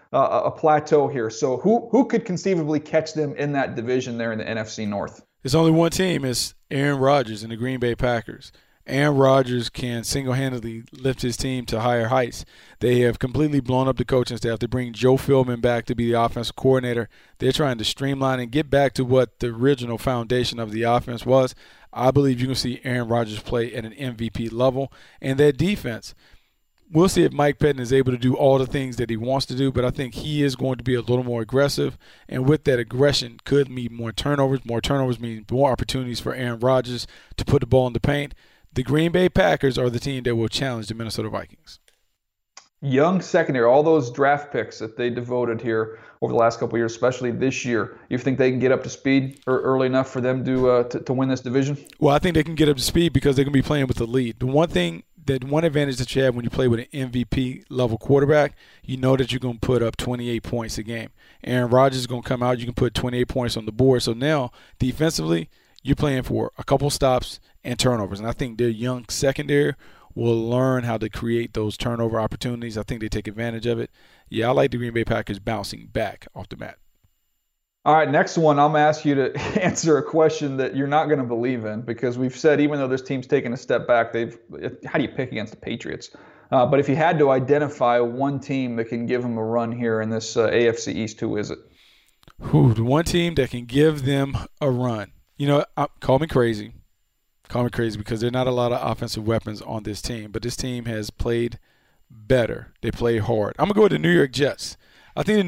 S8: a plateau here. So who could conceivably catch them in that division there in the NFC North?
S9: There's only one team. It's Aaron Rodgers and the Green Bay Packers. Aaron Rodgers can single-handedly lift his team to higher heights. They have completely blown up the coaching staff. They bring Joe Philbin back to be the offensive coordinator. They're trying to streamline and get back to what the original foundation of the offense was. I believe you can see Aaron Rodgers play at an MVP level. And their defense, we'll see if Mike Pettin is able to do all the things that he wants to do, but I think he is going to be a little more aggressive. And with that aggression could mean more turnovers. More turnovers mean more opportunities for Aaron Rodgers to put the ball in the paint. The Green Bay Packers are the team that will challenge the Minnesota Vikings.
S8: Young secondary, all those draft picks that they devoted here over the last couple of years, especially this year, you think they can get up to speed early enough for them to win this division?
S9: Well, I think they can get up to speed because they're going to be playing with the lead. The one advantage that you have when you play with an MVP level quarterback, you know that you're going to put up 28 points a game. Aaron Rodgers is going to come out, you can put 28 points on the board. So now, defensively, you're playing for a couple stops and turnovers. And I think their young secondary will learn how to create those turnover opportunities. I think they take advantage of it. Yeah, I like the Green Bay Packers bouncing back off the mat.
S8: All right, next one, I'm going to ask you to answer a question that you're not going to believe in, because we've said even though this team's taken a step back, how do you pick against the Patriots? But if you had to identify one team that can give them a run here in this AFC East, who is it?
S9: The one team that can give them a run. Call me crazy because there are not a lot of offensive weapons on this team, but this team has played better. They play hard. I'm going to go with the New York Jets. I think the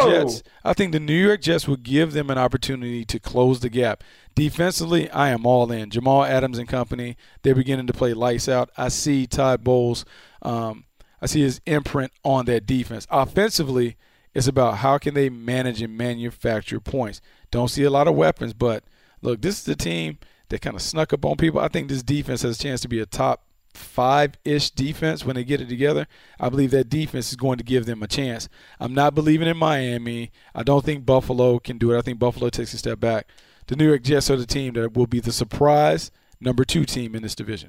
S9: New York Jets will give them an opportunity to close the gap. Defensively, I am all in. Jamal Adams and company, they're beginning to play lights out. I see Todd Bowles. I see his imprint on that defense. Offensively, it's about how can they manage and manufacture points. Don't see a lot of weapons, but look, this is the team that kind of snuck up on people. I think this defense has a chance to be a top 5-ish defense when they get it together. I believe that defense is going to give them a chance. I'm not believing in Miami. I don't think Buffalo can do it. I think Buffalo takes a step back. The New York Jets are the team that will be the surprise number 2 team in this division.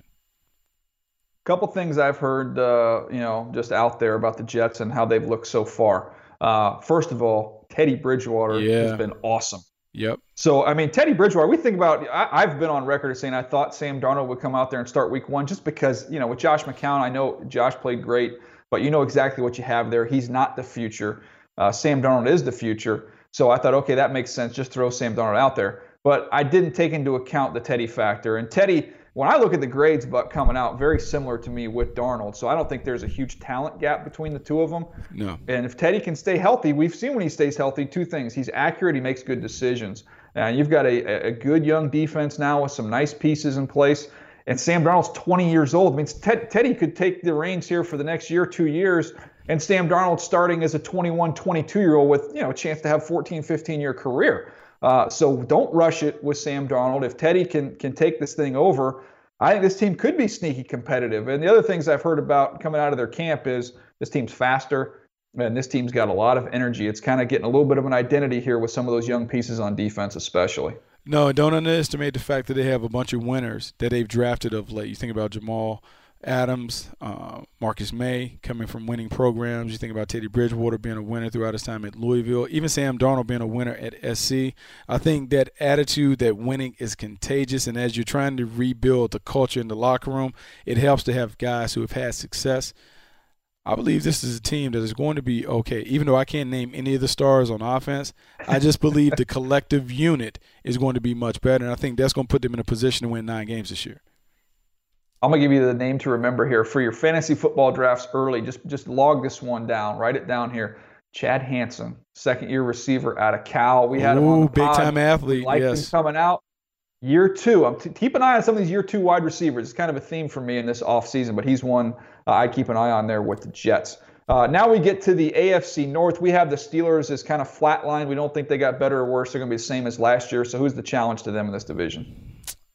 S8: A couple things I've heard, just out there about the Jets and how they've looked so far. First of all, Teddy Bridgewater has been awesome.
S9: Yep.
S8: So, Teddy Bridgewater, we think about, I've been on record as saying I thought Sam Darnold would come out there and start week 1 just because, with Josh McCown, I know Josh played great, but you know exactly what you have there. He's not the future. Sam Darnold is the future. So I thought, okay, that makes sense. Just throw Sam Darnold out there. But I didn't take into account the Teddy factor. And Teddy, when I look at the grades coming out, very similar to me with Darnold. So I don't think there's a huge talent gap between the two of them.
S9: No.
S8: And if Teddy can stay healthy, we've seen when he stays healthy, 2 things. He's accurate. He makes good decisions. And you've got a good young defense now with some nice pieces in place. And Sam Darnold's 20 years old. Teddy could take the reins here for the next year, 2 years. And Sam Darnold starting as a 21, 22-year-old with, a chance to have 14, 15-year career. So don't rush it with Sam Darnold. If Teddy can take this thing over, I think this team could be sneaky competitive. And the other things I've heard about coming out of their camp is this team's faster, and this team's got a lot of energy. It's kind of getting a little bit of an identity here with some of those young pieces on defense especially.
S9: No, don't underestimate the fact that they have a bunch of winners that they've drafted of late. You think about Jamal Adams, Marcus May coming from winning programs. You think about Teddy Bridgewater being a winner throughout his time at Louisville. Even Sam Darnold being a winner at SC. I think that attitude that winning is contagious, and as you're trying to rebuild the culture in the locker room, it helps to have guys who have had success. I believe this is a team that is going to be okay. Even though I can't name any of the stars on offense, I just believe the collective unit is going to be much better, and I think that's going to put them in a position to win 9 games this year.
S8: I'm going to give you the name to remember here. For your fantasy football drafts early, just log this one down. Write it down here. Chad Hansen, second-year receiver out of Cal. We had him on the pod.
S9: Big-time athlete,
S8: yes. Him coming out. Year 2. Keep an eye on some of these year 2 wide receivers. It's kind of a theme for me in this offseason, but he's one I keep an eye on there with the Jets. Now we get to the AFC North. We have the Steelers as kind of flatline. We don't think they got better or worse. They're going to be the same as last year. So who's the challenge to them in this division?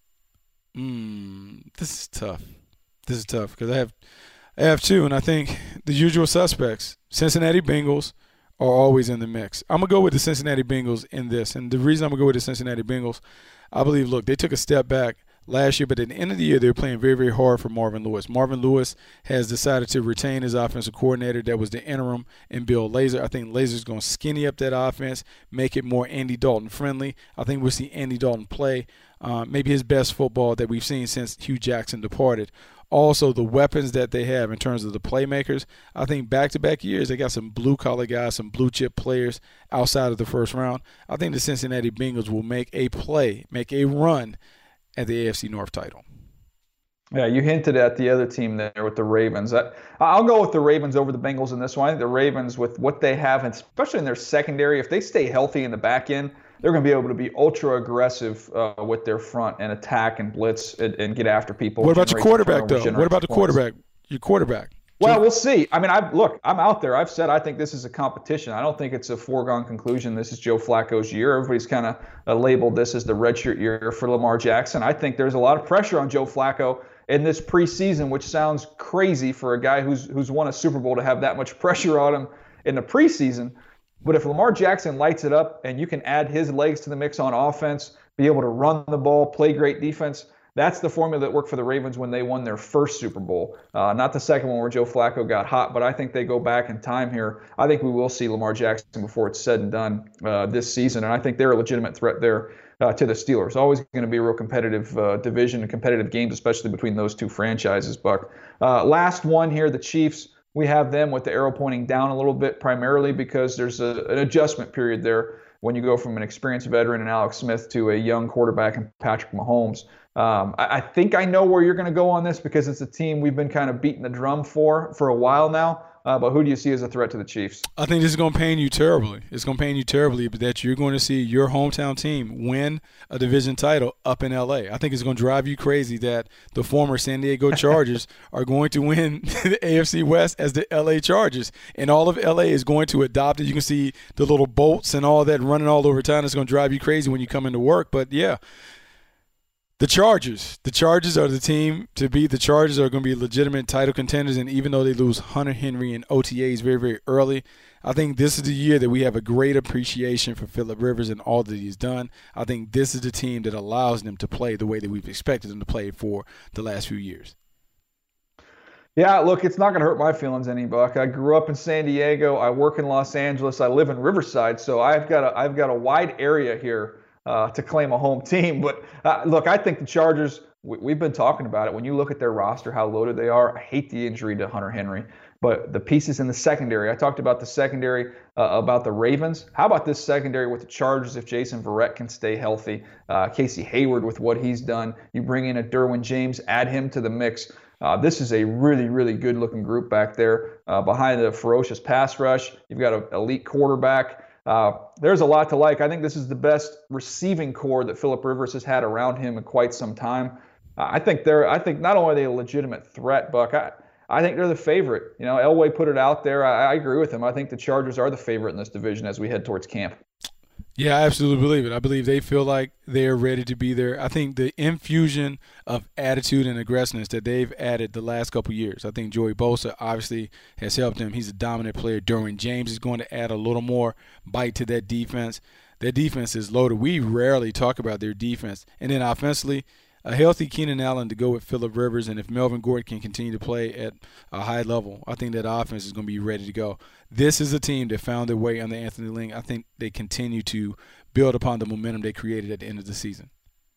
S9: This is tough because I have 2, and I think the usual suspects, Cincinnati Bengals, are always in the mix. I'm going to go with the Cincinnati Bengals in this, and the reason I'm going to go with the Cincinnati Bengals, I believe, look, they took a step back last year, but at the end of the year, they were playing very, very hard for Marvin Lewis. Marvin Lewis has decided to retain his offensive coordinator that was the interim in Bill Lazor. I think Lazor's going to skinny up that offense, make it more Andy Dalton friendly. I think we'll see Andy Dalton play maybe his best football that we've seen since Hugh Jackson departed. Also, the weapons that they have in terms of the playmakers, I think back-to-back years they got some blue-collar guys, some blue-chip players outside of the first round. I think the Cincinnati Bengals will make a play, make a run at the AFC North title.
S8: Yeah, you hinted at the other team there with the Ravens. I'll go with the Ravens over the Bengals in this one. I think the Ravens, with what they have, and especially in their secondary, if they stay healthy in the back end, they're going to be able to be ultra aggressive with their front and attack and blitz and get after people.
S9: What about your quarterback, though? What about the quarterback? Your quarterback.
S8: Well, we'll see. I mean, I'm out there. I've said I think this is a competition. I don't think it's a foregone conclusion. This is Joe Flacco's year. Everybody's kind of labeled this as the redshirt year for Lamar Jackson. I think there's a lot of pressure on Joe Flacco in this preseason, which sounds crazy for a guy who's won a Super Bowl to have that much pressure on him in the preseason. But if Lamar Jackson lights it up and you can add his legs to the mix on offense, be able to run the ball, play great defense, that's the formula that worked for the Ravens when they won their first Super Bowl. Not the second one where Joe Flacco got hot, but I think they go back in time here. I think we will see Lamar Jackson before it's said and done this season, and I think they're a legitimate threat there to the Steelers. Always going to be a real competitive division and competitive games, especially between those two franchises, Buck. Last one here, the Chiefs. We have them with the arrow pointing down a little bit, primarily because there's an adjustment period there when you go from an experienced veteran in Alex Smith to a young quarterback in Patrick Mahomes. I think I know where you're going to go on this because it's a team we've been kind of beating the drum for a while now. But who do you see as a threat to the Chiefs?
S9: I think this is going to pain you terribly. It's going to pain you terribly, but that you're going to see your hometown team win a division title up in L.A. I think it's going to drive you crazy that the former San Diego Chargers are going to win the AFC West as the L.A. Chargers, and all of L.A. is going to adopt it. You can see the little boats and all that running all over town. It's going to drive you crazy when you come into work, but yeah. The Chargers are the team to beat. The Chargers are going to be legitimate title contenders, and even though they lose Hunter Henry and OTAs very, very early, I think this is the year that we have a great appreciation for Phillip Rivers and all that he's done. I think this is the team that allows them to play the way that we've expected them to play for the last few years.
S8: Yeah, look, it's not going to hurt my feelings any, Buck. I grew up in San Diego. I work in Los Angeles. I live in Riverside, so I've got a wide area here to claim a home team. But look, I think the Chargers, we've been talking about it. When you look at their roster, how loaded they are, I hate the injury to Hunter Henry. But the pieces in the secondary, I talked about the secondary, about the Ravens. How about this secondary with the Chargers if Jason Verrett can stay healthy? Casey Hayward with what he's done. You bring in a Derwin James, add him to the mix. This is a really, really good-looking group back there. Behind the ferocious pass rush, you've got an elite quarterback. There's a lot to like. I think this is the best receiving core that Phillip Rivers has had around him in quite some time. I think not only are they a legitimate threat, Buck, I think they're the favorite. You know, Elway put it out there. I agree with him. I think the Chargers are the favorite in this division as we head towards camp.
S9: Yeah, I absolutely believe it. I believe they feel like they're ready to be there. I think the infusion of attitude and aggressiveness that they've added the last couple of years, I think Joey Bosa obviously has helped them. He's a dominant player. Derwin James is going to add a little more bite to that defense. Their defense is loaded. We rarely talk about their defense. And then offensively, a healthy Keenan Allen to go with Phillip Rivers, and if Melvin Gordon can continue to play at a high level, I think that offense is going to be ready to go. This is a team that found their way under Anthony Lynn. I think they continue to build upon the momentum they created at the end of the season.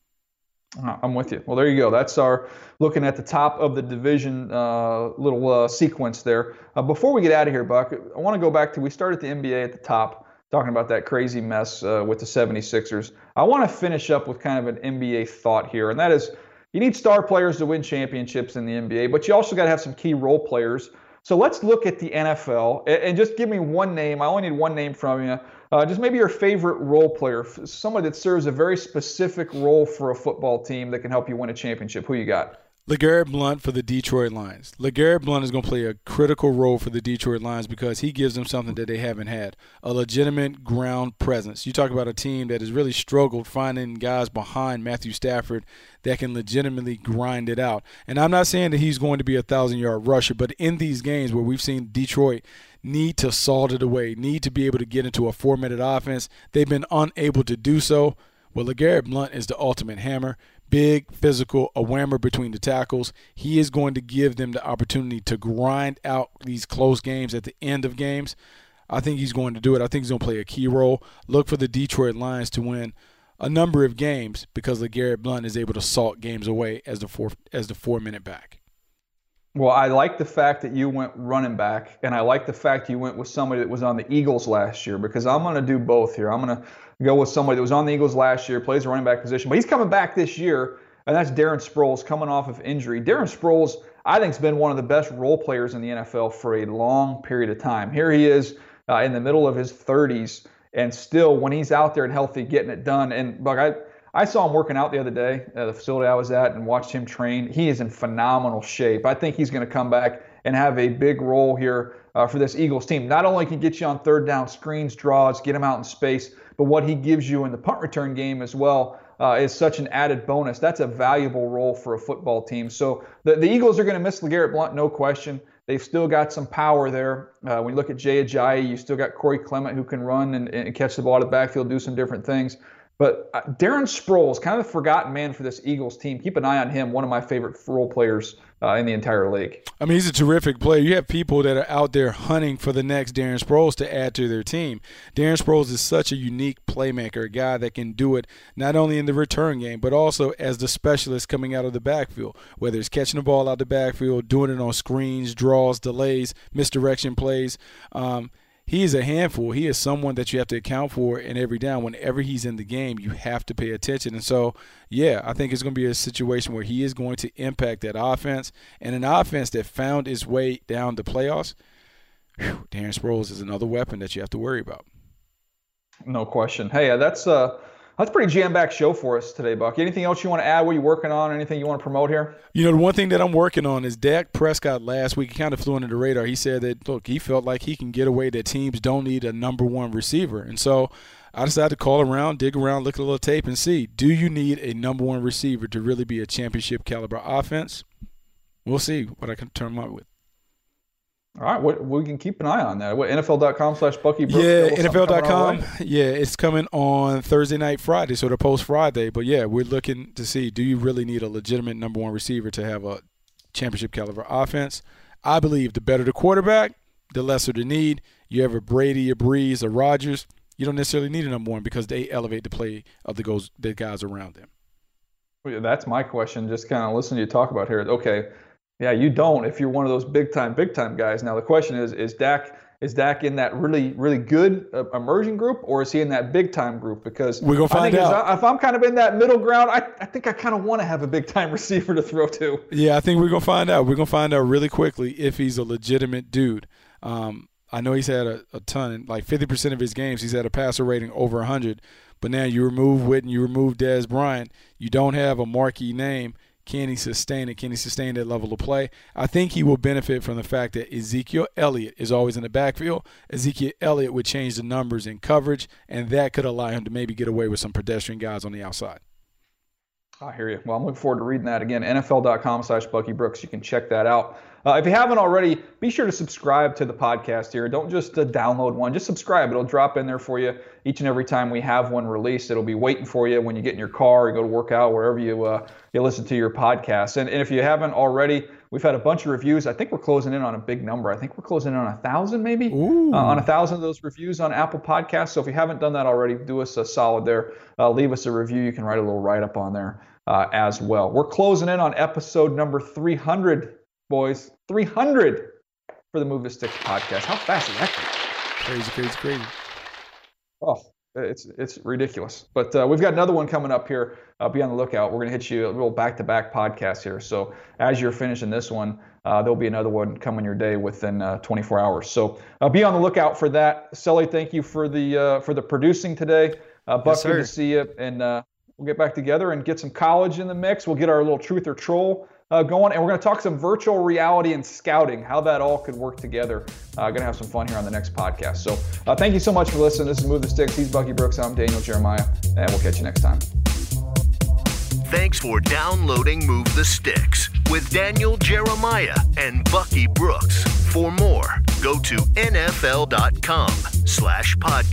S8: I'm with you. Well, there you go. That's our looking at the top of the division little sequence there. Before we get out of here, Buck, I want to go back to, we started the NBA at the top, talking about that crazy mess with the 76ers. I want to finish up with kind of an NBA thought here, and that is you need star players to win championships in the NBA, but you also got to have some key role players. So let's look at the NFL, and just give me one name. I only need one name from you. Just maybe your favorite role player, somebody that serves a very specific role for a football team that can help you win a championship. Who you got?
S9: LeGarrette Blount for the Detroit Lions. LeGarrette Blount is going to play a critical role for the Detroit Lions because he gives them something that they haven't had, a legitimate ground presence. You talk about a team that has really struggled finding guys behind Matthew Stafford that can legitimately grind it out. And I'm not saying that he's going to be a 1,000-yard rusher, but in these games where we've seen Detroit need to salt it away, need to be able to get into a 4-minute offense, they've been unable to do so. Well, LeGarrette Blount is the ultimate hammer. big, physical, a whammer between the tackles. He is going to give them the opportunity to grind out these close games at the end of games. I think he's going to do it. I think he's going to play a key role. Look for the Detroit Lions to win a number of games because LeGarrette Blount is able to salt games away as the 4-minute back.
S8: Well, I like the fact that you went running back, and I like the fact you went with somebody that was on the Eagles last year, because I'm going to do both here. I'm going to go with somebody that was on the Eagles last year, plays a running back position, but he's coming back this year, and that's Darren Sproles coming off of injury. Darren Sproles, I think, has been one of the best role players in the NFL for a long period of time. Here he is in the middle of his 30s, and still, when he's out there and healthy, getting it done. And look, I saw him working out the other day at the facility I was at and watched him train. He is in phenomenal shape. I think he's going to come back and have a big role here for this Eagles team. Not only can get you on third down screens, draws, get him out in space, but what he gives you in the punt return game as well is such an added bonus. That's a valuable role for a football team. So the Eagles are going to miss LeGarrette Blount, no question. They've still got some power there. When you look at Jay Ajayi, you still got Corey Clement, who can run and catch the ball out of the backfield, do some different things. But Darren Sproles, kind of the forgotten man for this Eagles team. Keep an eye on him, one of my favorite role players in the entire league.
S9: I mean, he's a terrific player. You have people that are out there hunting for the next Darren Sproles to add to their team. Darren Sproles is such a unique playmaker, a guy that can do it not only in the return game, but also as the specialist coming out of the backfield, whether it's catching the ball out of the backfield, doing it on screens, draws, delays, misdirection plays. He is a handful. He is someone that you have to account for in every down. Whenever he's in the game, you have to pay attention. And so, yeah, I think it's going to be a situation where he is going to impact that offense. And an offense that found its way down the playoffs, Darren Sproles is another weapon that you have to worry about.
S8: No question. Hey, that's a pretty jam-packed show for us today, Buck. Anything else you want to add? What are you working on? Anything you want to promote here?
S9: You know, the one thing that I'm working on is Dak Prescott last week. He kind of flew under the radar. He said that, look, he felt like he can get away, that teams don't need a number one receiver. And so I decided to call around, dig around, look at a little tape and see, do you need a number one receiver to really be a championship caliber offense? We'll see what I can turn them up with.
S8: All right, we can keep an eye on that. What, NFL.com/Bucky Brooks?
S9: Yeah, NFL.com. Yeah, it's coming on Thursday night, Friday, so they'll post Friday. But, yeah, we're looking to see, do you really need a legitimate number one receiver to have a championship caliber offense? I believe the better the quarterback, the lesser the need. You have a Brady, a Breeze, a Rodgers. You don't necessarily need a number one because they elevate the play of the guys around them.
S8: Well, that's my question, just kind of listening to you talk about here. Okay. Yeah, you don't if you're one of those big time guys. Now the question is Dak in that really, really good emerging group, or is he in that big time group? Because
S9: we're gonna find out.
S8: If I'm kind of in that middle ground, I think I kind of want to have a big time receiver to throw to.
S9: Yeah, I think we're gonna find out. We're gonna find out really quickly if he's a legitimate dude. I know he's had a ton, like 50% of his games, he's had a passer rating over 100. But now you remove Witten, you remove Dez Bryant, you don't have a marquee name. Can he sustain it? Can he sustain that level of play? I think he will benefit from the fact that Ezekiel Elliott is always in the backfield. Ezekiel Elliott would change the numbers in coverage, and that could allow him to maybe get away with some pedestrian guys on the outside.
S8: I hear you. Well, I'm looking forward to reading that again. NFL.com/Bucky Brooks. You can check that out. If you haven't already, be sure to subscribe to the podcast here. Don't just download one. Just subscribe. It'll drop in there for you each and every time we have one released. It'll be waiting for you when you get in your car, you go to work out, wherever you listen to your podcast. And if you haven't already, we've had a bunch of reviews. I think we're closing in on a big number. I think we're closing in on 1,000 maybe. On 1,000 of those reviews on Apple Podcasts. So if you haven't done that already, do us a solid there. Leave us a review. You can write a little write-up on there as well. We're closing in on episode number 300. Boys, 300 for the Move the Sticks podcast. How fast is that?
S9: Crazy.
S8: Oh, it's ridiculous. But we've got another one coming up here. Be on the lookout. We're going to hit you a little back-to-back podcast here. So as you're finishing this one, there'll be another one coming your day within 24 hours. So be on the lookout for that. Sully, thank you for the producing today. Buck, yes, good to see you. And we'll get back together and get some college in the mix. We'll get our little truth or troll going, and we're going to talk some virtual reality and scouting, how that all could work together. Going to have some fun here on the next podcast. So thank you so much for listening. This is Move the Sticks. He's Bucky Brooks. I'm Daniel Jeremiah, and we'll catch you next time.
S7: Thanks for downloading Move the Sticks with Daniel Jeremiah and Bucky Brooks. For more, go to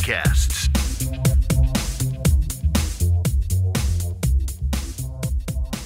S7: NFL.com/podcasts.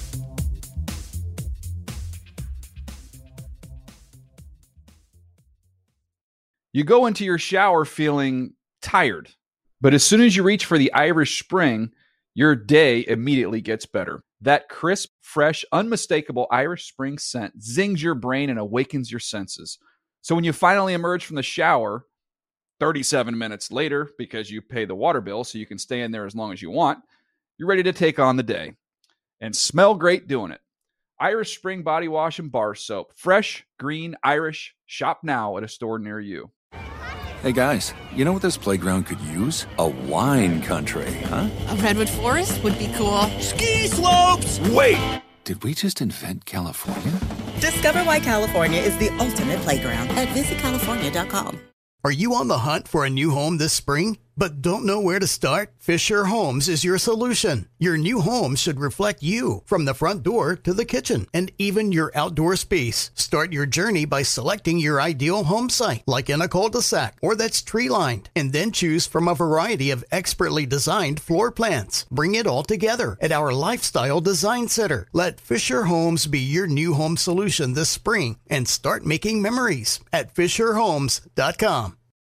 S1: You go into your shower feeling tired, but as soon as you reach for the Irish Spring, your day immediately gets better. That crisp, fresh, unmistakable Irish Spring scent zings your brain and awakens your senses. So when you finally emerge from the shower 37 minutes later, because you pay the water bill so you can stay in there as long as you want, you're ready to take on the day and smell great doing it. Irish Spring Body Wash and Bar Soap. Fresh, green, Irish. Shop now at a store near you.
S3: Hey guys, you know what this playground could use? A wine country, huh?
S4: A redwood forest would be cool.
S7: Ski slopes!
S3: Wait! Did we just invent California?
S6: Discover why California is the ultimate playground at visitcalifornia.com.
S10: Are you on the hunt for a new home this spring, but don't know where to start? Fisher Homes is your solution. Your new home should reflect you, from the front door to the kitchen, and even your outdoor space. Start your journey by selecting your ideal home site, like in a cul-de-sac or that's tree-lined, and then choose from a variety of expertly designed floor plans. Bring it all together at our Lifestyle Design Center. Let Fisher Homes be your new home solution this spring and start making memories at FisherHomes.com.